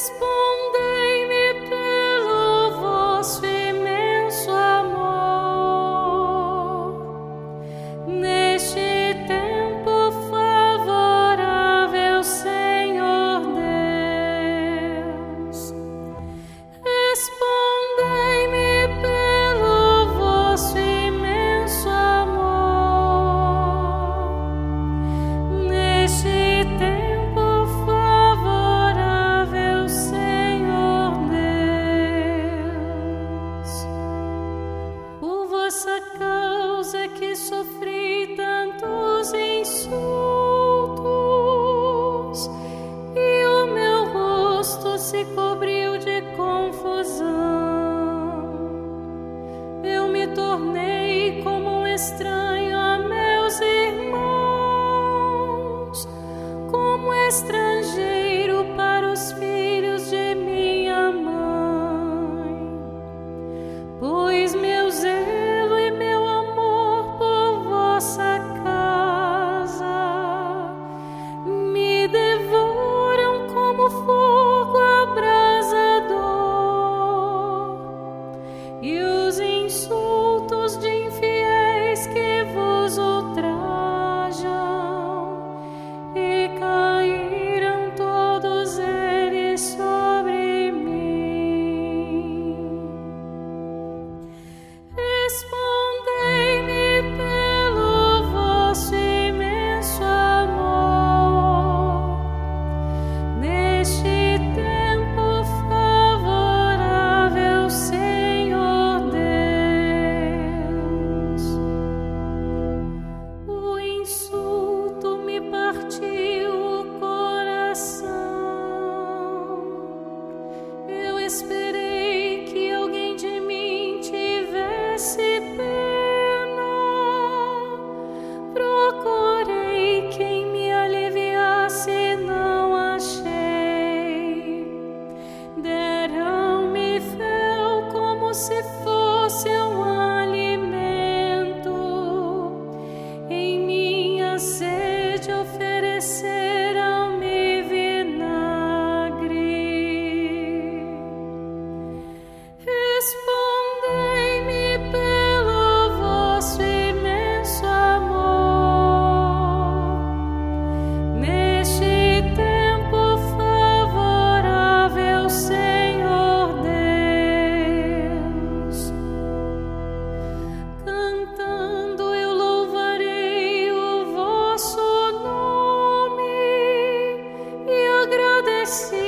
Respondei-me pelo vosso imenso amor. Neste tempo favorável, Senhor Deus. Respondei-me pelo vosso imenso amor. Neste tempo favorável, Senhor Deus. Por vossa causa que sofri tantos insultos, e o meu rosto se cobriu de confusão. Eu me tornei como um estranho a meus irmãos, como estrangeiro para os filhos de minha mãe. Pois meu zelo e meu amor por vossa casa me devoram como fogo abrasador, e os insultos de infiéis que vos ultrajam, e caíram todos eles sobre mim. Respondei-me pelo vosso imenso amor. Neste tempo favorável, Senhor Deus. O insulto me partiu o coração. Eu esperei que alguém de mim tivesse pena. Procurei quem me aliviasse, não achei. Deram-me fel como se fosse um alimento. Em minha sede ofereceram-me vinagre. Respondei-me pelo vosso imenso amor. Neste tempo favorável, Senhor Deus. Cantando eu louvarei o vosso nome e agradeci